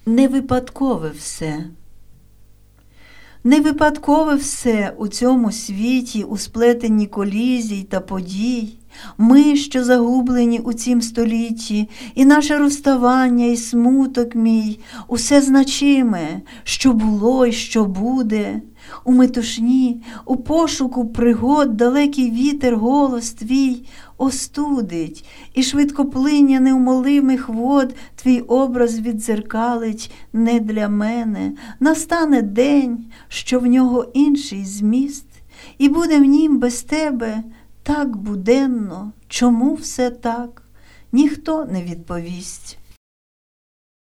Не випадкове все. Не випадкове все у цьому світі, у сплетенні колізій та подій. Ми, що загублені у цім столітті, і наше розставання, і смуток мій, усе значиме, що було і що буде. У метушні, у пошуку пригод далекий вітер голос твій остудить, і швидкоплиння неумолимих вод твій образ віддзеркалить не для мене. Настане день, що в нього інший зміст, і буде в нім без тебе так буденно. Чому все так? Ніхто не відповість.